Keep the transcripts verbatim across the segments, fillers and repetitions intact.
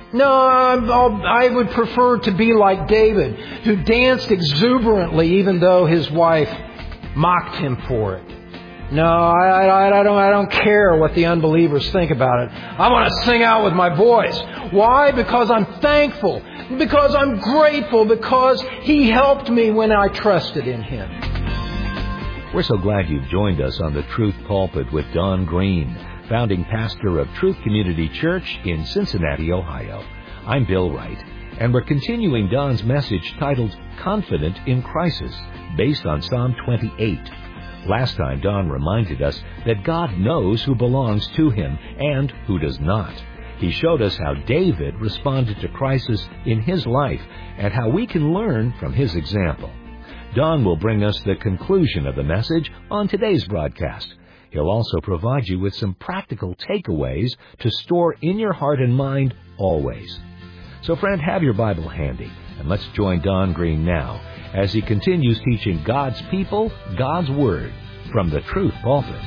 No, I'm, I'll, I would prefer to be like David, who danced exuberantly even though his wife mocked him for it. No, I, I, I don't. I don't care what the unbelievers think about it. I want to sing out with my voice. Why? Because I'm thankful. Because I'm grateful. Because He helped me when I trusted in Him. We're so glad you've joined us on the Truth Pulpit with Don Green, founding pastor of Truth Community Church in Cincinnati, Ohio. I'm Bill Wright, and we're continuing Don's message titled Confident in Crisis, based on Psalm twenty-eight. Last time, Don reminded us that God knows who belongs to Him and who does not. He showed us how David responded to crisis in his life and how we can learn from his example. Don will bring us the conclusion of the message on today's broadcast. He'll also provide you with some practical takeaways to store in your heart and mind always. So, friend, have your Bible handy, and let's join Don Green now as he continues teaching God's people God's Word from the Truth Pulpit.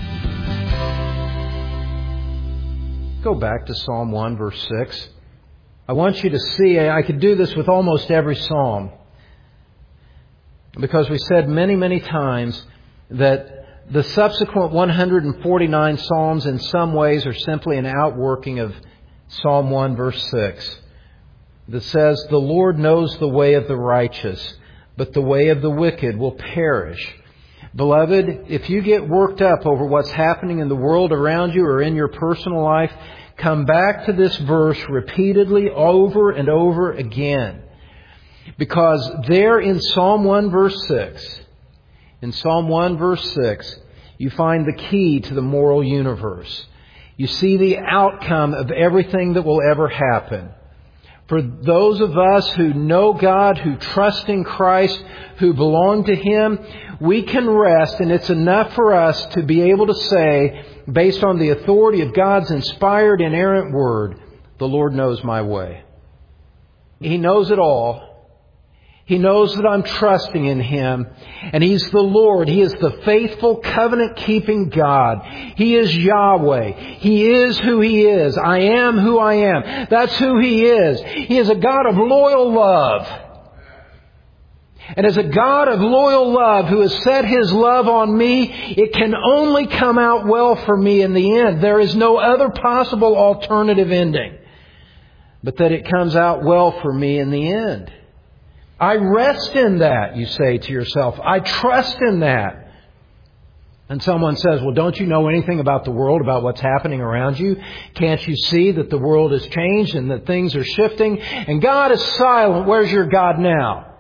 Go back to Psalm one, verse six. I want you to see, I could do this with almost every psalm, because we said many, many times that the subsequent one hundred forty-nine psalms in some ways are simply an outworking of Psalm one, verse six, that says, "The Lord knows the way of the righteous, but the way of the wicked will perish." Beloved, if you get worked up over what's happening in the world around you or in your personal life, come back to this verse repeatedly over and over again. Because there in Psalm one, verse six, in Psalm one, verse six, you find the key to the moral universe. You see the outcome of everything that will ever happen. For those of us who know God, who trust in Christ, who belong to Him, we can rest, and it's enough for us to be able to say, based on the authority of God's inspired, inerrant Word, the Lord knows my way. He knows it all. He knows that I'm trusting in Him. And He's the Lord. He is the faithful, covenant-keeping God. He is Yahweh. He is who He is. I am who I am. That's who He is. He is a God of loyal love. And as a God of loyal love who has set His love on me, it can only come out well for me in the end. There is no other possible alternative ending, but that it comes out well for me in the end. I rest in that, you say to yourself. I trust in that. And someone says, well, don't you know anything about the world, about what's happening around you? Can't you see that the world has changed and that things are shifting? And God is silent. Where's your God now?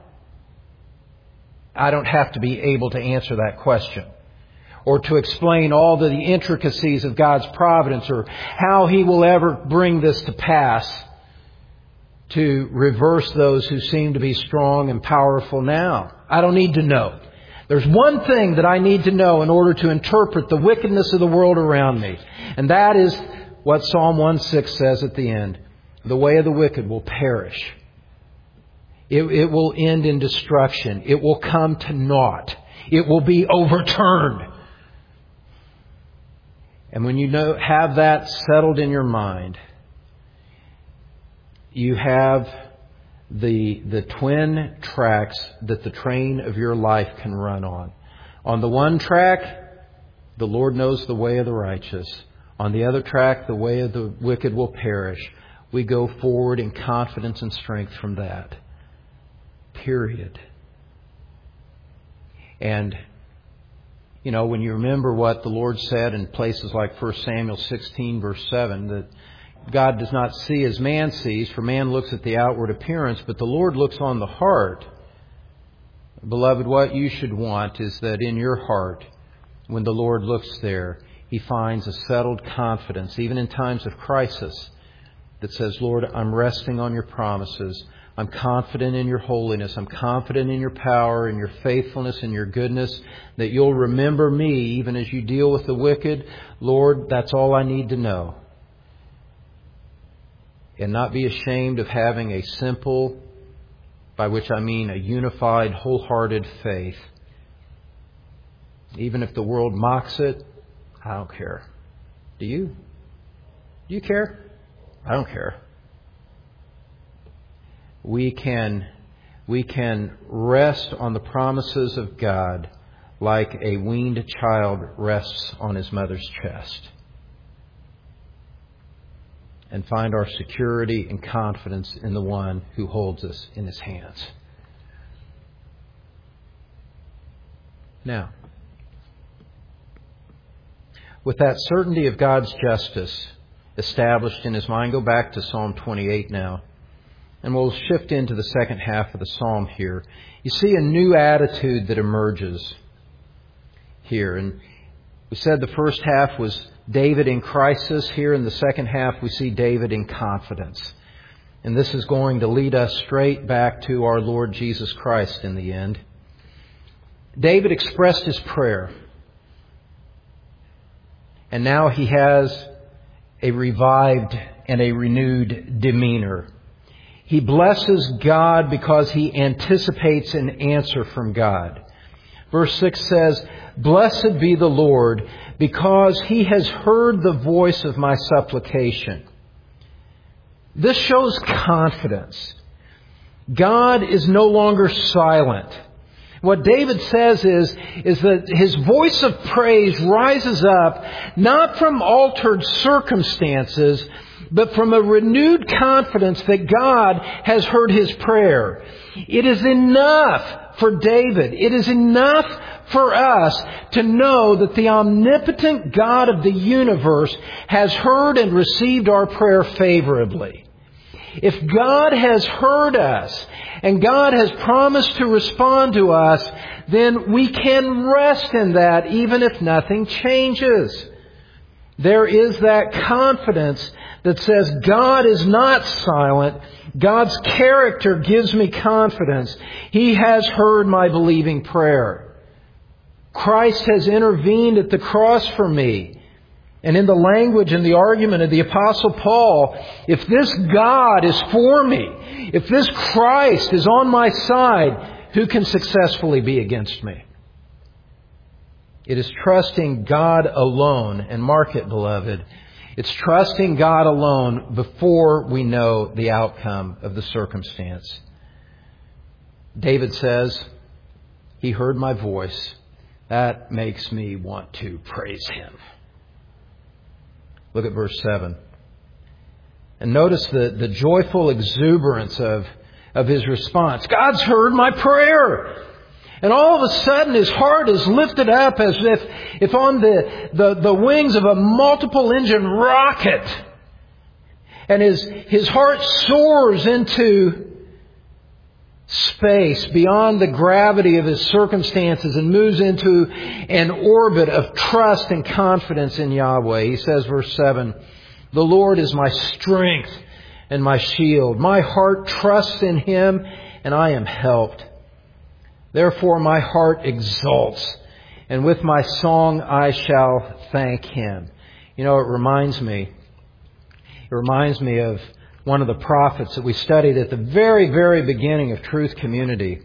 I don't have to be able to answer that question, or to explain all the intricacies of God's providence, or how He will ever bring this to pass to reverse those who seem to be strong and powerful now. I don't need to know. There's one thing that I need to know in order to interpret the wickedness of the world around me. And that is what Psalm one six says at the end. The way of the wicked will perish. It, it will end in destruction. It will come to naught. It will be overturned. And when you know, have that settled in your mind, you have the the twin tracks that the train of your life can run on. On the one track, the Lord knows the way of the righteous. On the other track, the way of the wicked will perish. We go forward in confidence and strength from that. Period. And, you know, when you remember what the Lord said in places like First Samuel sixteen, verse seven, that God does not see as man sees, for man looks at the outward appearance, but the Lord looks on the heart. Beloved, what you should want is that in your heart, when the Lord looks there, He finds a settled confidence, even in times of crisis, that says, Lord, I'm resting on your promises. I'm confident in your holiness. I'm confident in your power, in your faithfulness, in your goodness, that you'll remember me even as you deal with the wicked. Lord, that's all I need to know. And not be ashamed of having a simple, by which I mean a unified, wholehearted faith. Even if the world mocks it, I don't care. Do you? Do you care? I don't care. we can, we can rest on the promises of God like a weaned child rests on his mother's chest, and find our security and confidence in the one who holds us in his hands. Now, with that certainty of God's justice established in his mind, go back to Psalm twenty-eight now, and we'll shift into the second half of the psalm here. You see a new attitude that emerges here. And we said the first half was David in crisis. Here in the second half we see David in confidence. And this is going to lead us straight back to our Lord Jesus Christ in the end. David expressed his prayer. And now he has a revived and a renewed demeanor. He blesses God because he anticipates an answer from God. Verse six says, "Blessed be the Lord, because he has heard the voice of my supplication." This shows confidence. God is no longer silent. What David says is, is that his voice of praise rises up not from altered circumstances, but from a renewed confidence that God has heard his prayer. It is enough for David. It is enough for us to know that the omnipotent God of the universe has heard and received our prayer favorably. If God has heard us and God has promised to respond to us, then we can rest in that even if nothing changes. There is that confidence that says God is not silent. God's character gives me confidence. He has heard my believing prayer. Christ has intervened at the cross for me. And in the language and the argument of the Apostle Paul, if this God is for me, if this Christ is on my side, who can successfully be against me? It is trusting God alone, and mark it, beloved, it's trusting God alone before we know the outcome of the circumstance. David says, he heard my voice. That makes me want to praise him. Look at verse seven. And notice the, the joyful exuberance of, of his response. God's heard my prayer. And all of a sudden his heart is lifted up as if, if on the, the, the wings of a multiple engine rocket. And his, his heart soars into space beyond the gravity of his circumstances and moves into an orbit of trust and confidence in Yahweh. He says, verse seven, "The Lord is my strength and my shield. My heart trusts in him, and I am helped. Therefore my heart exults, and with my song I shall thank him." You know, it reminds me, it reminds me of one of the prophets that we studied at the very, very beginning of Truth Community.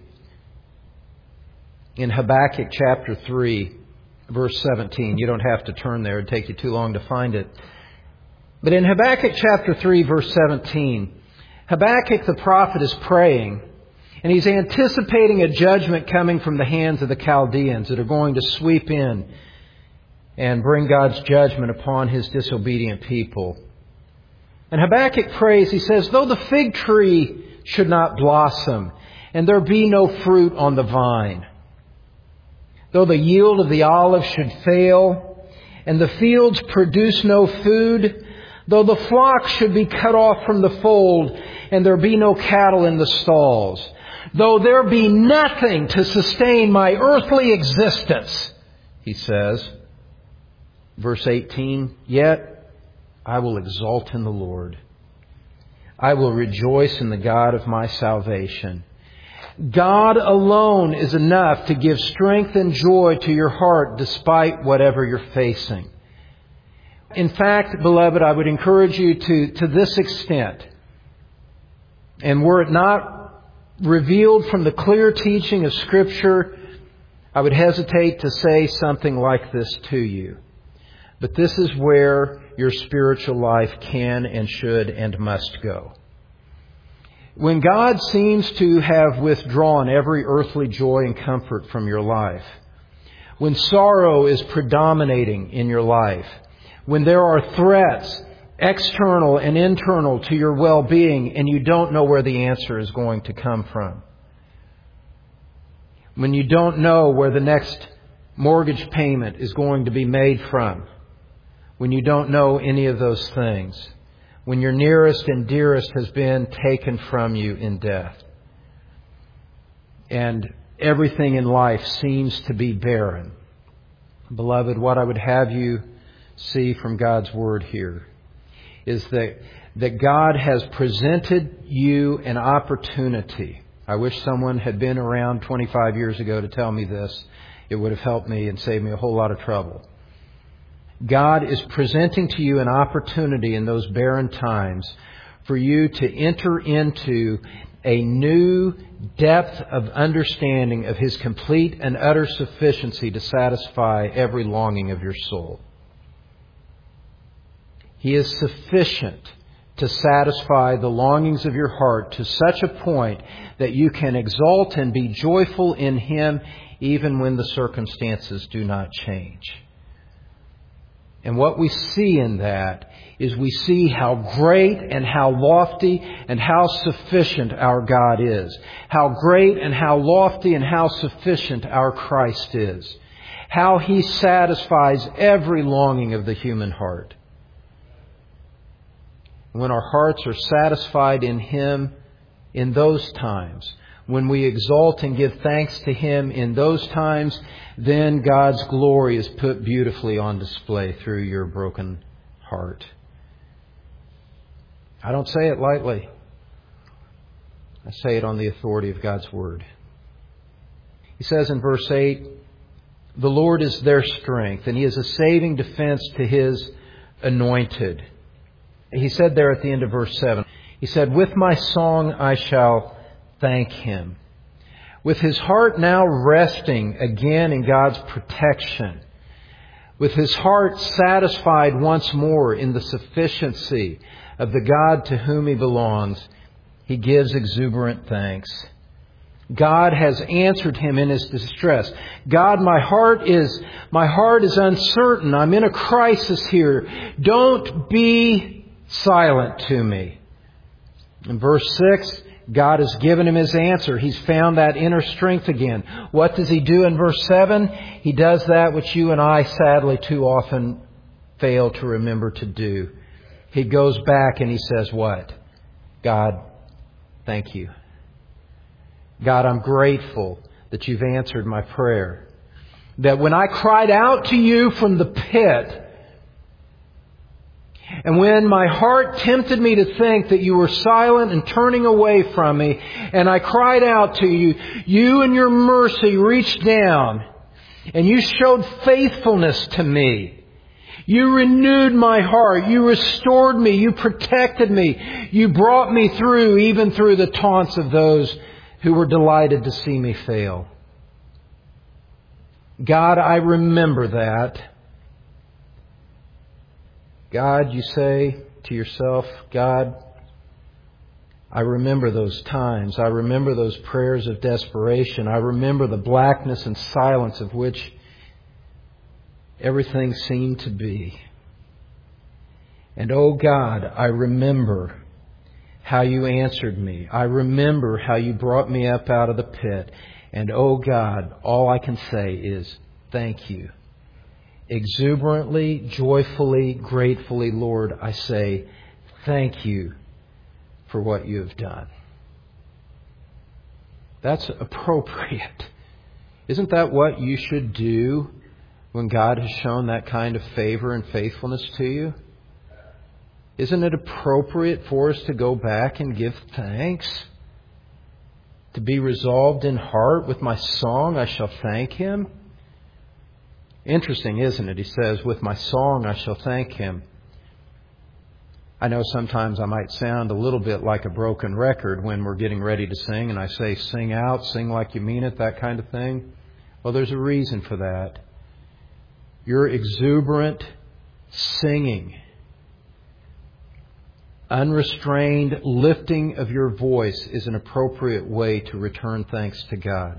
In Habakkuk chapter three, verse seventeen. You don't have to turn there. It'd take you too long to find it. But in Habakkuk chapter three, verse seventeen, Habakkuk the prophet is praying, and he's anticipating a judgment coming from the hands of the Chaldeans that are going to sweep in and bring God's judgment upon his disobedient people. And Habakkuk prays, he says, "Though the fig tree should not blossom, and there be no fruit on the vine, though the yield of the olive should fail, and the fields produce no food, though the flock should be cut off from the fold, and there be no cattle in the stalls, though there be nothing to sustain my earthly existence," he says, verse eighteen, "Yet I will exult in the Lord. I will rejoice in the God of my salvation." God alone is enough to give strength and joy to your heart despite whatever you're facing. In fact, beloved, I would encourage you to, to this extent. And were it not revealed from the clear teaching of Scripture, I would hesitate to say something like this to you. But this is where your spiritual life can and should and must go. When God seems to have withdrawn every earthly joy and comfort from your life, when sorrow is predominating in your life, when there are threats, external and internal, to your well-being, and you don't know where the answer is going to come from, when you don't know where the next mortgage payment is going to be made from, when you don't know any of those things, when your nearest and dearest has been taken from you in death, and everything in life seems to be barren. Beloved, what I would have you see from God's Word here is that, that God has presented you an opportunity. I wish someone had been around twenty-five years ago to tell me this. It would have helped me and saved me a whole lot of trouble. God is presenting to you an opportunity in those barren times for you to enter into a new depth of understanding of His complete and utter sufficiency to satisfy every longing of your soul. He is sufficient to satisfy the longings of your heart to such a point that you can exult and be joyful in Him even when the circumstances do not change. And what we see in that is we see how great and how lofty and how sufficient our God is. How great and how lofty and how sufficient our Christ is. How He satisfies every longing of the human heart. When our hearts are satisfied in Him in those times, when we exalt and give thanks to Him in those times, then God's glory is put beautifully on display through your broken heart. I don't say it lightly. I say it on the authority of God's Word. He says in verse eight, the Lord is their strength, and He is a saving defense to His anointed. He said there at the end of verse seven, He said, with my song I shall thank Him. With his heart now resting again in God's protection, with his heart satisfied once more in the sufficiency of the God to whom he belongs, he gives exuberant thanks. God has answered him in his distress. God, my heart is, my heart is uncertain. I'm in a crisis here. Don't be silent to me. In verse six, God has given him his answer. He's found that inner strength again. What does he do in verse seven? He does that which you and I sadly too often fail to remember to do. He goes back and he says what? God, thank you. God, I'm grateful that you've answered my prayer. That when I cried out to you from the pit, and when my heart tempted me to think that you were silent and turning away from me, and I cried out to you, you in your mercy reached down and you showed faithfulness to me. You renewed my heart. You restored me. You protected me. You brought me through, even through the taunts of those who were delighted to see me fail. God, I remember that. God, you say to yourself, God, I remember those times. I remember those prayers of desperation. I remember the blackness and silence of which everything seemed to be. And oh God, I remember how you answered me. I remember how you brought me up out of the pit. And oh God, all I can say is thank you. Exuberantly, joyfully, gratefully, Lord, I say thank you for what you have done. That's appropriate. Isn't that what you should do when God has shown that kind of favor and faithfulness to you? Isn't it appropriate for us to go back and give thanks? To be resolved in heart, with my song I shall thank Him? Interesting, isn't it? He says, with my song I shall thank Him. I know sometimes I might sound a little bit like a broken record when we're getting ready to sing and I say, sing out, sing like you mean it, that kind of thing. Well, there's a reason for that. Your exuberant singing unrestrained lifting of your voice is an appropriate way to return thanks to God.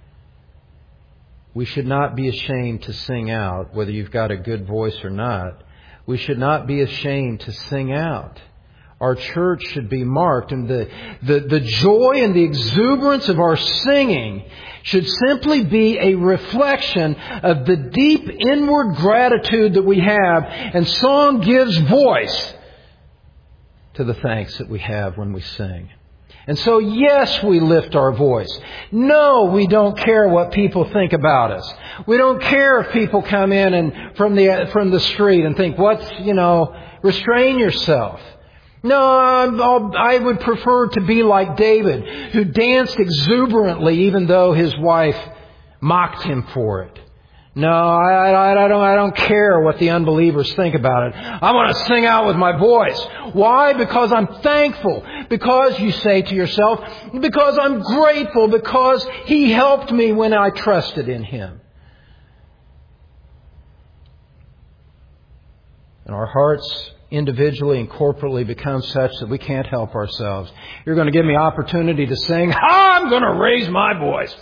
We should not be ashamed to sing out, whether you've got a good voice or not. We should not be ashamed to sing out. Our church should be marked, and the, the, the joy and the exuberance of our singing should simply be a reflection of the deep inward gratitude that we have, and song gives voice to the thanks that we have when we sing. And so, yes, we lift our voice. No, we don't care what people think about us. We don't care if people come in and from the from the street and think, "What's, you know, restrain yourself." No, I'll, I would prefer to be like David, who danced exuberantly even though his wife mocked him for it. No, I, I, I don't. I don't care what the unbelievers think about it. I want to sing out with my voice. Why? Because I'm thankful. Because you say to yourself, because I'm grateful. Because He helped me when I trusted in Him. And our hearts, individually and corporately, become such that we can't help ourselves. You're going to give me opportunity to sing. I'm going to raise my voice.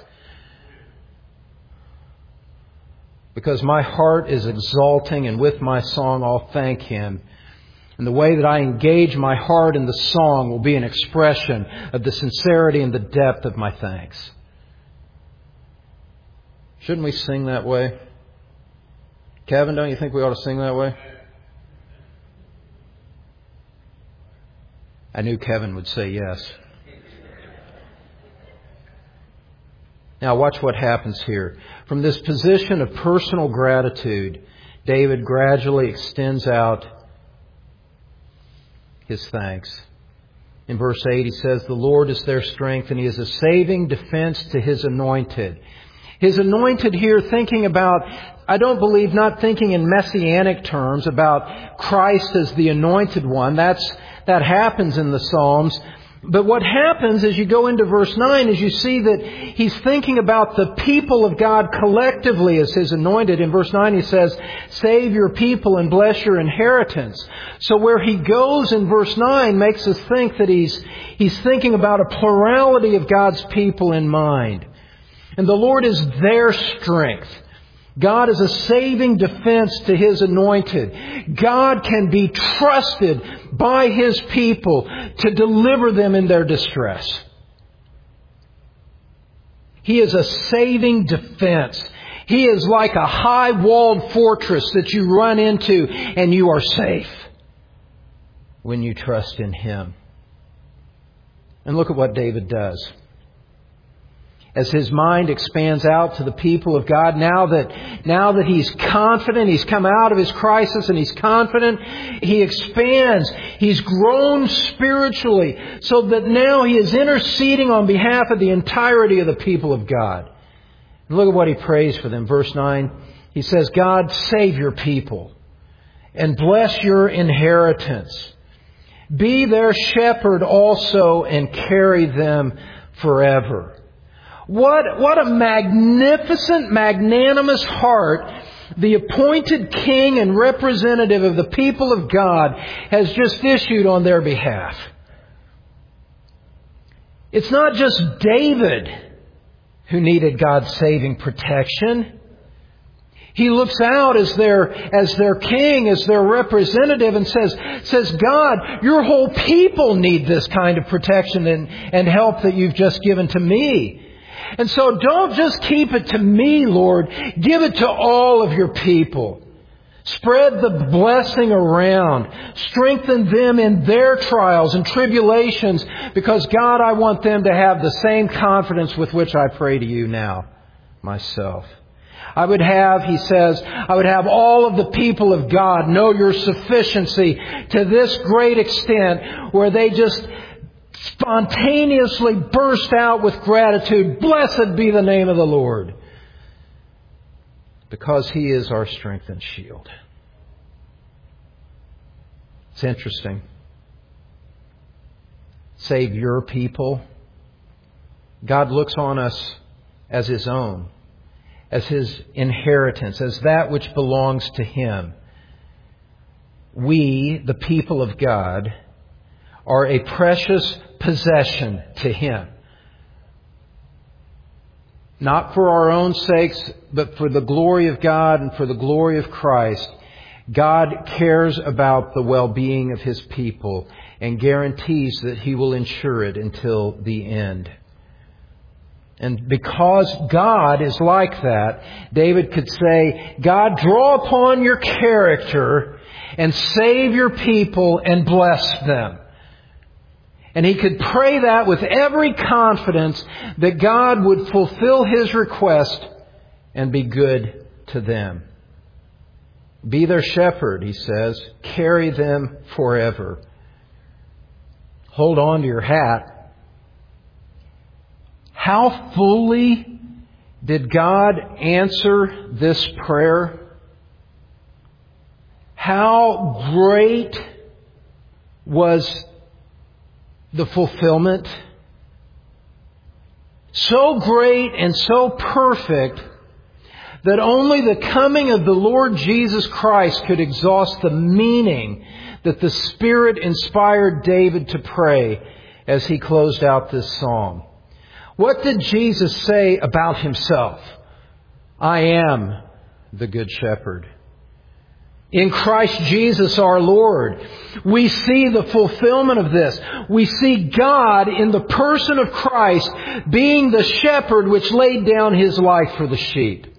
Because my heart is exalting, and with my song I'll thank Him. And the way that I engage my heart in the song will be an expression of the sincerity and the depth of my thanks. Shouldn't we sing that way? Kevin, don't you think we ought to sing that way? I knew Kevin would say yes. Now watch what happens here. From this position of personal gratitude, David gradually extends out his thanks. In verse eight he says, "The Lord is their strength, and He is a saving defense to His anointed." His anointed here, thinking about, I don't believe, not thinking in messianic terms about Christ as the anointed one. That's that happens in the Psalms. But what happens as you go into verse nine is you see that he's thinking about the people of God collectively as His anointed. In verse nine he says, "Save your people and bless your inheritance." So where he goes in verse nine makes us think that he's, he's thinking about a plurality of God's people in mind. And the Lord is their strength. God is a saving defense to His anointed. God can be trusted by His people to deliver them in their distress. He is a saving defense. He is like a high-walled fortress that you run into and you are safe when you trust in Him. And look at what David does. As his mind expands out to the people of God, now that, now that he's confident, he's come out of his crisis and he's confident, he expands. He's grown spiritually so that now he is interceding on behalf of the entirety of the people of God. And look at what he prays for them. Verse nine, he says, "God, save your people and bless your inheritance. Be their shepherd also and carry them forever." What, what a magnificent, magnanimous heart the appointed king and representative of the people of God has just issued on their behalf. It's not just David who needed God's saving protection. He looks out as their, as their king, as their representative and says, says, "God, your whole people need this kind of protection and, and help that you've just given to me. And so don't just keep it to me, Lord. Give it to all of your people. Spread the blessing around. Strengthen them in their trials and tribulations, because, God, I want them to have the same confidence with which I pray to you now myself. I would have," he says, "I would have all of the people of God know your sufficiency to this great extent where they just spontaneously burst out with gratitude. Blessed be the name of the Lord, because He is our strength and shield." It's interesting. Save your people. God looks on us as His own, as His inheritance, as that which belongs to Him. We, the people of God, are a precious possession to Him. Not for our own sakes, but for the glory of God and for the glory of Christ. God cares about the well-being of His people and guarantees that He will ensure it until the end. And because God is like that, David could say, God, draw upon your character and save your people and bless them. And he could pray that with every confidence that God would fulfill His request and be good to them. Be their shepherd, he says. Carry them forever. Hold on to your hat. How fully did God answer this prayer? How great was the fulfillment? So great and so perfect that only the coming of the Lord Jesus Christ could exhaust the meaning that the Spirit inspired David to pray as he closed out this psalm. What did Jesus say about Himself? I am the Good Shepherd. In Christ Jesus our Lord, we see the fulfillment of this. We see God in the person of Christ being the shepherd which laid down His life for the sheep.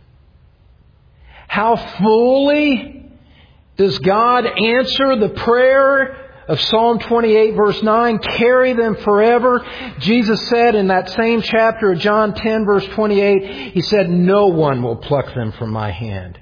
How fully does God answer the prayer of Psalm twenty-eight verse nine, carry them forever? Jesus said in that same chapter of John ten verse twenty-eight, He said, no one will pluck them from my hand.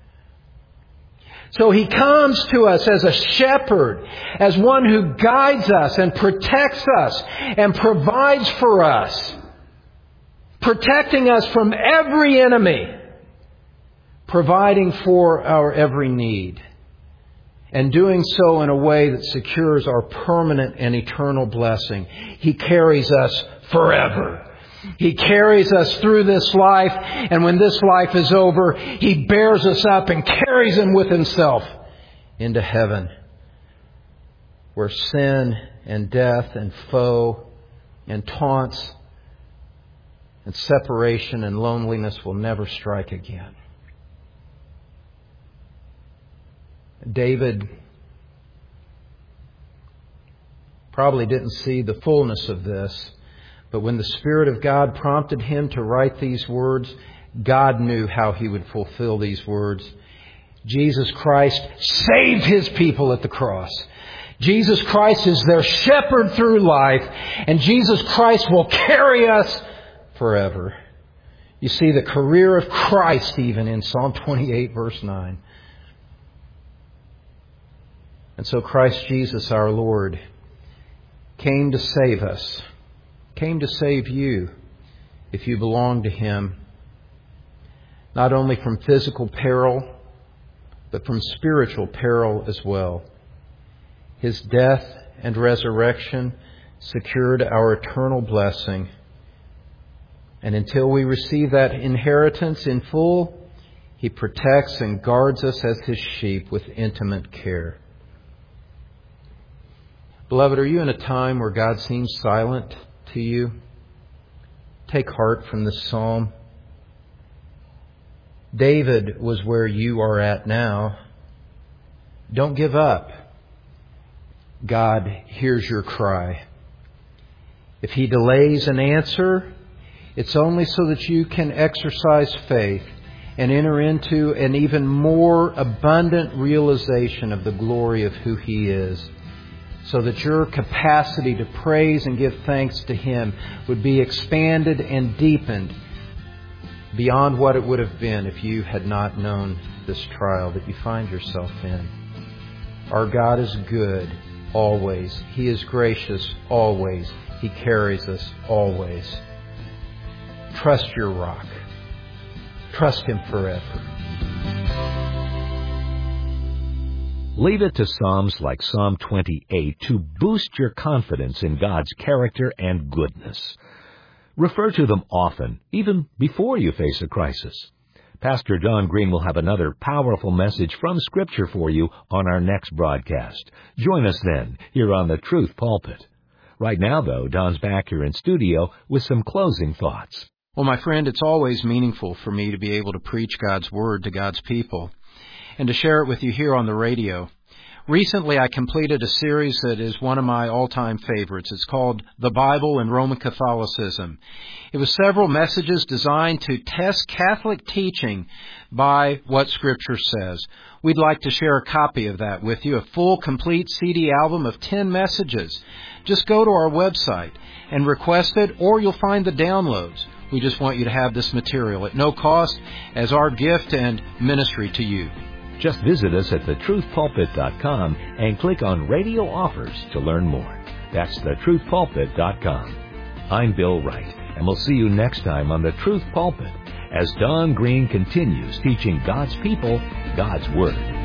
So He comes to us as a shepherd, as one who guides us and protects us and provides for us, protecting us from every enemy, providing for our every need, and doing so in a way that secures our permanent and eternal blessing. He carries us forever. He carries us through this life, and when this life is over, He bears us up and carries them with Himself into heaven, where sin and death and foe and taunts and separation and loneliness will never strike again. David probably didn't see the fullness of this, but when the Spirit of God prompted him to write these words, God knew how He would fulfill these words. Jesus Christ saved His people at the cross. Jesus Christ is their shepherd through life, and Jesus Christ will carry us forever. You see the career of Christ even in Psalm twenty-eight verse nine. And so Christ Jesus our Lord came to save us, came to save you if you belong to Him, not only from physical peril, but from spiritual peril as well. His death and resurrection secured our eternal blessing. And until we receive that inheritance in full, He protects and guards us as His sheep with intimate care. Beloved, are you in a time where God seems silent to you? Take heart from this psalm. David was where you are at now. Don't give up. God hears your cry. If He delays an answer, it's only so that you can exercise faith and enter into an even more abundant realization of the glory of who He is, so that your capacity to praise and give thanks to Him would be expanded and deepened beyond what it would have been if you had not known this trial that you find yourself in. Our God is good always. He is gracious always. He carries us always. Trust your rock. Trust Him forever. Leave it to Psalms like Psalm twenty-eight to boost your confidence in God's character and goodness. Refer to them often, even before you face a crisis. Pastor Don Green will have another powerful message from Scripture for you on our next broadcast. Join us then, here on the Truth Pulpit. Right now, though, Don's back here in studio with some closing thoughts. Well, my friend, it's always meaningful for me to be able to preach God's Word to God's people and to share it with you here on the radio. Recently, I completed a series that is one of my all-time favorites. It's called The Bible and Roman Catholicism. It was several messages designed to test Catholic teaching by what Scripture says. We'd like to share a copy of that with you, a full, complete C D album of ten messages. Just go to our website and request it, or you'll find the downloads. We just want you to have this material at no cost as our gift and ministry to you. Just visit us at the truth pulpit dot com and click on Radio Offers to learn more. That's the truth pulpit dot com. I'm Bill Wright, and we'll see you next time on the Truth Pulpit as Don Green continues teaching God's people God's Word.